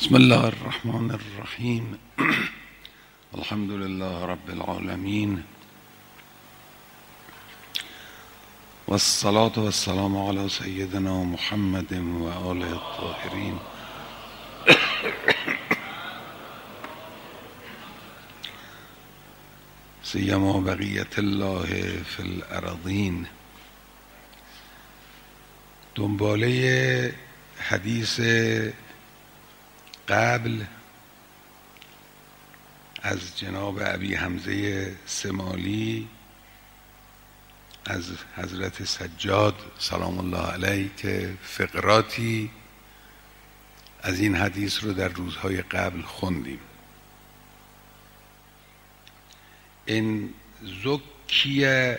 بسم الله الرحمن الرحیم. الحمد لله رب العالمین و الصلاة و السلام علی سیدنا محمد و آله الطاهرین. سیما بقیت الله فی الارضین. دنباله حدیث قبل از جناب ابی حمزه سمالی از حضرت سجاد سلام الله علیه که فقراتی از این حدیث رو در روزهای قبل خوندیم. این زکی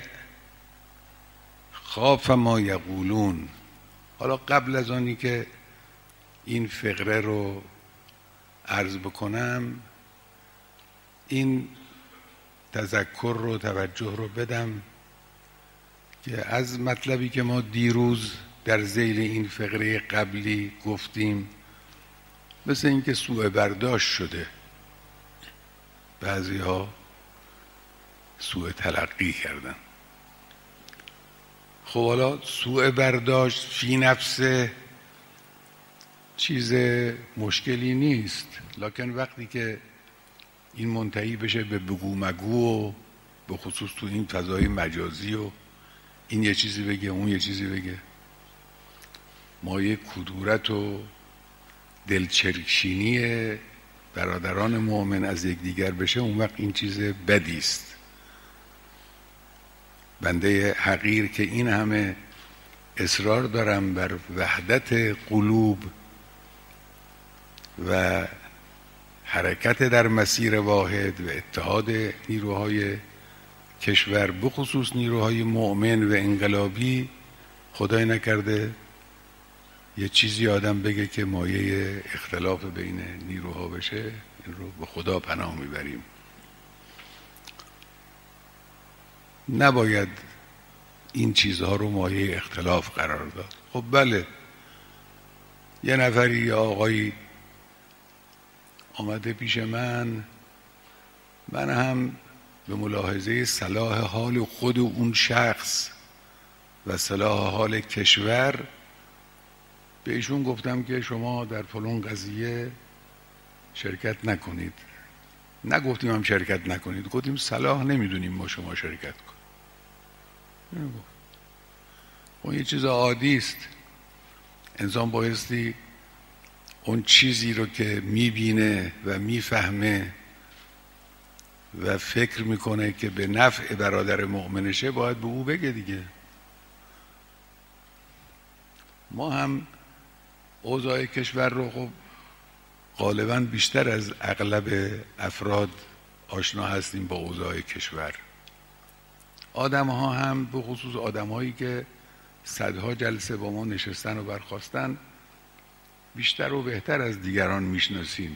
خاف ما یقولون. حالا قبل از آنی که این فقره رو عرض بکنم، این تذکر رو توجه رو بدم که از مطلبی که ما دیروز در ذیل این فقره قبلی گفتیم، مثل اینکه سوء برداشت شده، بعضی ها سوء تلقی کردن. خب حالا سوء برداشت فی نفسه چیز مشکلی نیست، لکن وقتی که این منتهی بشه به بگو مگو و به خصوص تو این فضای مجازی و این یه چیزی بگه اون یه چیزی بگه، مایه کدورت و دلچرکشینی برادران مؤمن از یکدیگر بشه، اون وقت این چیز بدی است. بنده حقیر که این همه اصرار دارم بر وحدت قلوب و حرکت در مسیر واحد و اتحاد نیروهای کشور، بخصوص نیروهای مؤمن و انقلابی، خدای نکرده یه چیزی آدم بگه که مایه اختلاف بین نیروها بشه، این رو به خدا پناه میبریم. نباید این چیزها رو مایه اختلاف قرار داد. خب بله، یه نفری یا آقایی آمده پیش من هم به ملاحظه صلاح حال خود اون شخص و صلاح حال کشور به ایشون گفتم که شما در فلان قضیه شرکت نکنید. نگفتیم هم شرکت نکنید، گفتیم صلاح نمیدونیم ما شما شرکت کنید. اون یه چیز عادی است. انسان بایستی اون چیزی رو که میبینه و میفهمه و فکر میکنه که به نفع برادر مؤمنشه باید به او بگه دیگه. ما هم اوضاع کشور رو خب غالبا بیشتر از اغلب افراد آشنا هستیم با اوضاع کشور. آدم ها هم به خصوص آدم هایی که صدها جلسه با ما نشستن و برخاستن بیشتر و بهتر از دیگران میشناسیم.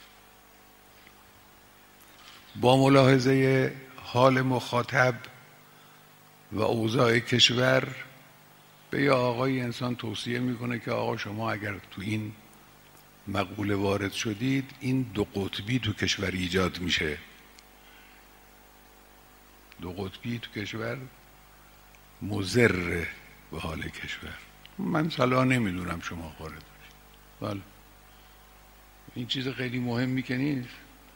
با ملاحظه حال مخاطب و اوضاع کشور به یه آقای انسان توصیه میکنه که آقا شما اگر تو این مقوله وارد شدید، این دو قطبی تو کشور ایجاد میشه. دو قطبی تو کشور مضر به حال کشور. من صلاح نمیدونم شما وارد بشید. بله، این چیز خیلی مهمی که نیست،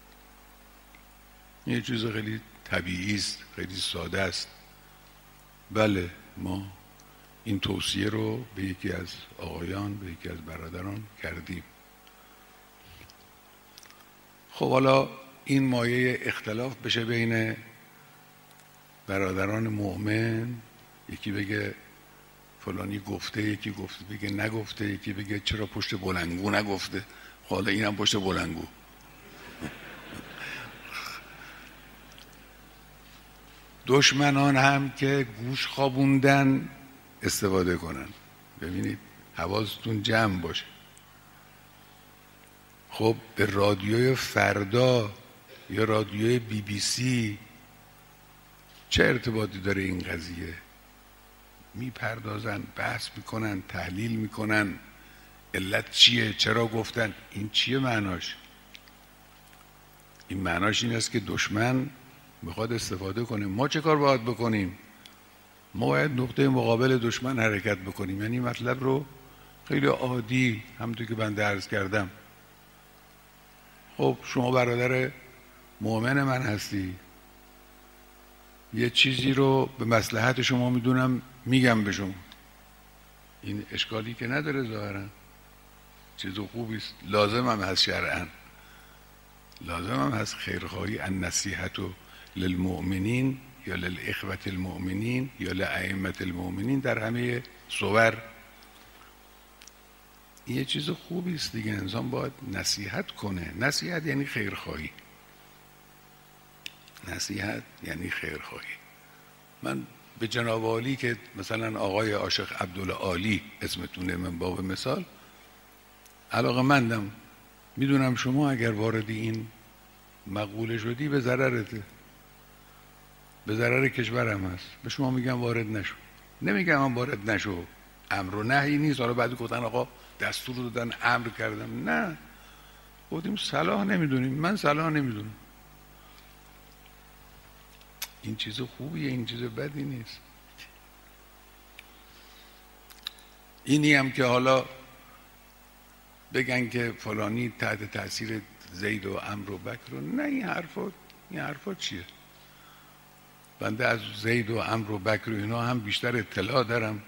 این چیز خیلی طبیعی است، خیلی ساده است. بله، ما این توصیه رو به یکی از آقایان، به یکی از برادران کردیم. خب حالا این مایه اختلاف بشه بین برادران مؤمن، یکی بگه فلانی گفته، یکی گفته بگه نگفته، یکی بگه چرا پشت بلنگو نگفته، حالا اینم پشت بلنگو. دشمنان هم که گوش خوابوندن استفاده کنن. ببینید حواستون جمع باشه. خب به رادیوی فردا یا رادیوی BBC چه ارتباطی داره این قضیه؟ میپردازن، بحث میکنن، تحلیل میکنن، علت چیه؟ چرا گفتن؟ این چیه معناش؟ این معناش این است که دشمن میخواد استفاده کنه. ما چه کار باید بکنیم؟ ما باید نقطه مقابل دشمن حرکت بکنیم. یعنی مطلب رو خیلی عادی همونطور که بنده عرض کردم، خب شما برادر مؤمن من هستی، یه چیزی رو به مصلحت شما میدونم میگم به شما، این اشکالی که نداره، ظاهرا چیز خوبی است، لازم هم هست، شرعاً لازم هم هست خیرخواهی. النصیحة للمؤمنین یا للاخوة المؤمنین یا لائمة المؤمنین در همه صور، این یه چیز خوبی است دیگه. انسان باید نصیحت کنه. نصیحت یعنی خیرخواهی، نصیحت یعنی خیرخواهی. من به جناب عالی که مثلا آقای عاشق عبدالعالی اسمتونه، من باب مثال علاقه‌مندم، میدونم شما اگر وارد این مقوله شدی به ضررته، به ضرر کشورم هست. به شما میگم وارد نشو، نمیگم من وارد نشو، امر و نهی نیست. حالا بعد گفتن آقا دستور دادن امر کردم، نه، گفتیم صلاح نمیدونیم، من صلاح نمیدونم. این چیز خوبیه، این چیز بدی نیست. اینی هم که حالا بگن که فلانی تحت تاثیر زید و عمرو و بکر، نه، این حرفا چیه؟ بنده از زید و عمرو و بکر و اینا هم بیشتر اطلاع دارم،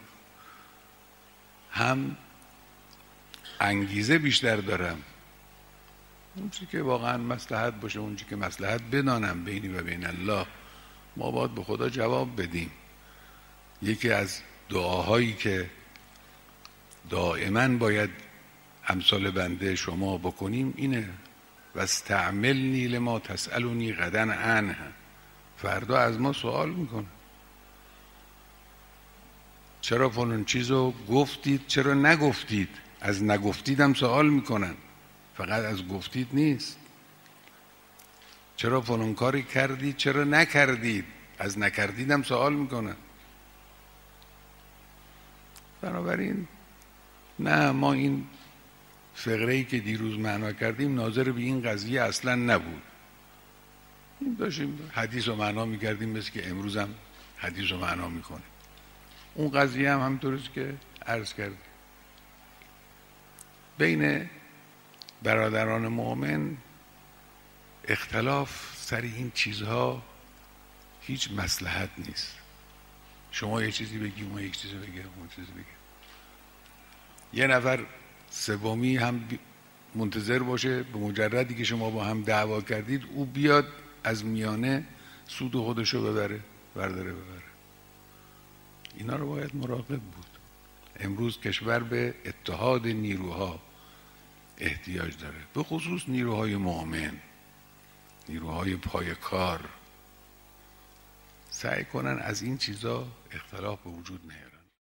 هم انگیزه بیشتر دارم. اون چی که واقعا مصلحت باشه، اون چی که مصلحت بدانم بینی و بین الله، ما باید به خدا جواب بدیم. یکی از دعاهایی که دائما باید امثال بنده شما بکنیم اینه: واستعملنی لما تسألنی غدا عنه. فردا از ما سوال میکنه چرا فلان چیزو گفتید، چرا نگفتید. از نگفتید هم سوال میکنن، فقط از گفتید نیست. چرا فلان کاری کردید، چرا نکردید. از نکردید هم سوال میکنن. بنابراین نه، ما این فقره‌ای که دیروز معنا کردیم ناظر به این قضیه اصلا نبود. این داشتیم حدیث رو معنا میکردیم، مثل که امروز هم حدیث رو معنا میکنه. اون قضیه هم همطوریست که عرض کردیم. بین برادران مؤمن اختلاف سر این چیزها هیچ مصلحت نیست. شما یه چیزی بگی، ما یک چیزی بگه، اون چیزی بگه. یه نفر سومی هم منتظر باشه به مجردی که شما با هم دعوا کردید او بیاد از میانه سود خودشو ببره، برداره ببره. اینا رو باید مراقب بود. امروز کشور به اتحاد نیروها احتیاج داره، به خصوص نیروهای مؤمن، نیروهای پای کار. سعی کنن از این چیزا اختلاف به وجود نیارن.